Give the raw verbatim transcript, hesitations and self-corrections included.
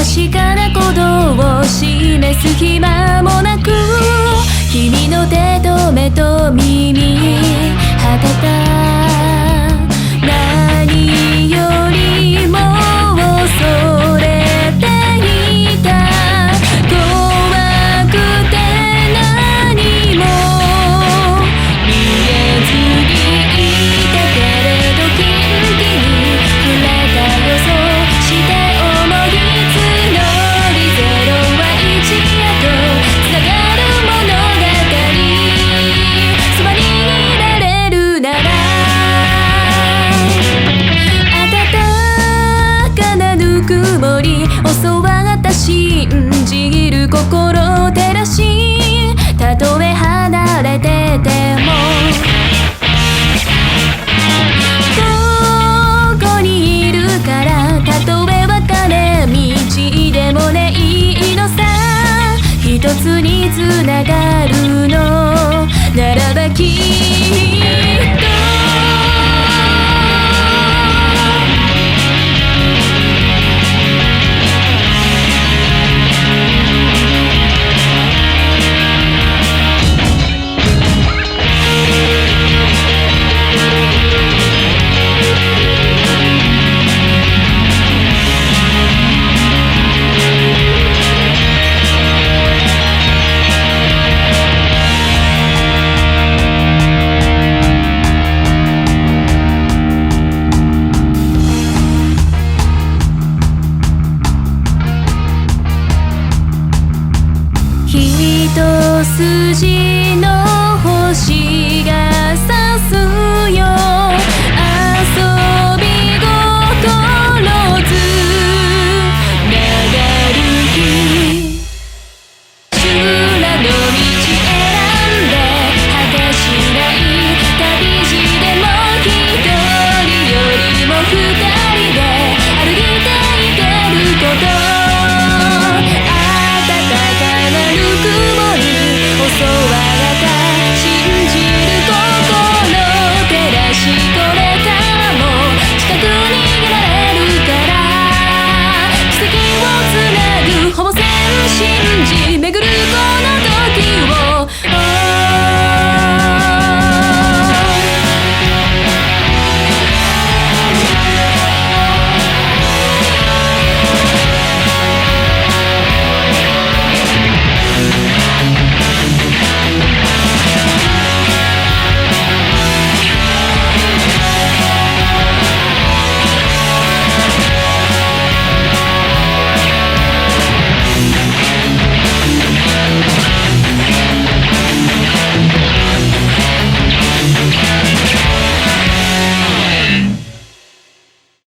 確かなことを示す暇もなく、君の手と目と耳果てた何よりも恐れていた。怖くて何も見えずにいたけれど、キンキに触れた予想して思い募り、ゼロはいちへとつながる物語。そばにいられるなら、暖かなぬくもり教わった信じる心を照らし、たとえ離れててもここにいるから、たとえ分かれ道でもねいいのさ。一つにつながるのならばきっと一筋